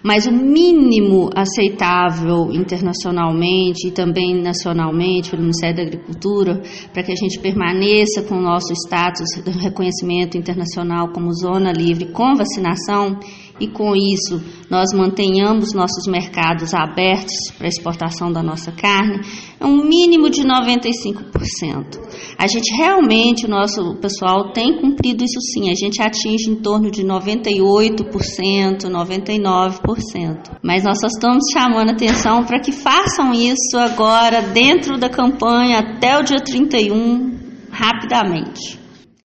mas o mínimo aceitável internacionalmente e também nacionalmente pelo Ministério da Agricultura, para que a gente permaneça com o nosso status de reconhecimento internacional como zona livre com vacinação, e com isso nós mantenhamos nossos mercados abertos para exportação da nossa carne, é um mínimo de 95%. A gente realmente, o nosso pessoal tem cumprido isso sim, a gente atinge em torno de 98%, 99%. Mas nós só estamos chamando a atenção para que façam isso agora, dentro da campanha, até o dia 31, rapidamente.